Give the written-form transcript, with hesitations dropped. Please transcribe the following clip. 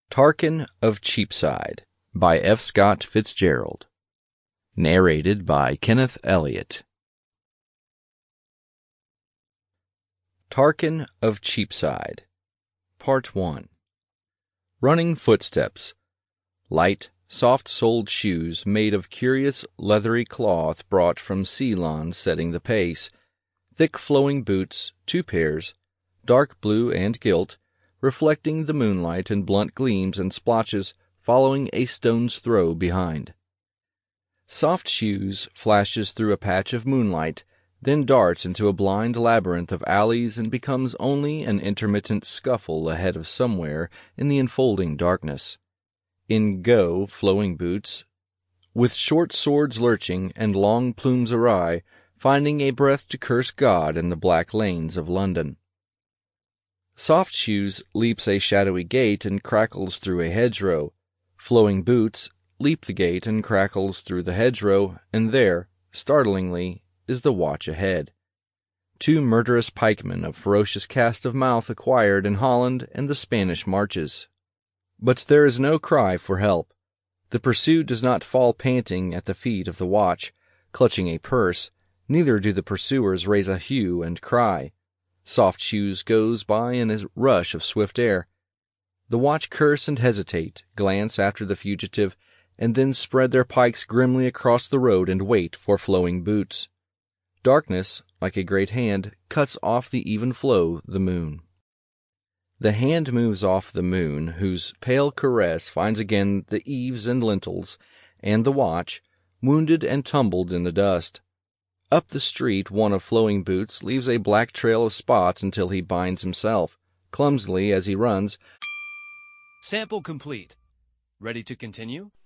Tarquin of Cheapside by F. Scott Fitzgerald. Narrated by Kenneth Elliott. Tarquin of Cheapside Part 1. Running footsteps. Light, soft-soled shoes made of curious leathery cloth brought from Ceylon setting the pace. Thick flowing boots, 2 pairs, dark blue and gilt, reflecting the moonlight in blunt gleams and splotches following a stone's throw behind. Soft shoes flashes through a patch of moonlight, then darts into a blind labyrinth of alleys and becomes only an intermittent scuffle ahead of somewhere in the enfolding darkness. In go, flowing boots, with short swords lurching and long plumes awry, finding a breath to curse God in the black lanes of London. Soft shoes leaps a shadowy gate and crackles through a hedgerow. Flowing boots leap the gate and crackles through the hedgerow, and there, startlingly, is the watch ahead. 2 murderous pikemen of ferocious cast of mouth acquired in Holland and the Spanish marches. But there is no cry for help. The pursued does not fall panting at the feet of the watch, clutching a purse, neither do the pursuers raise a hue and cry. Soft shoes goes by in a rush of swift air. The watch curse and hesitate, glance after the fugitive, and then spread their pikes grimly across the road and wait for flowing boots. Darkness, like a great hand, cuts off the even flow, the moon. The hand moves off the moon, whose pale caress finds again the eaves and lintels, and the watch, wounded and tumbled in the dust. Up the street, one of flowing boots leaves a black trail of spots until he binds himself, clumsily as he runs. Sample complete. Ready to continue?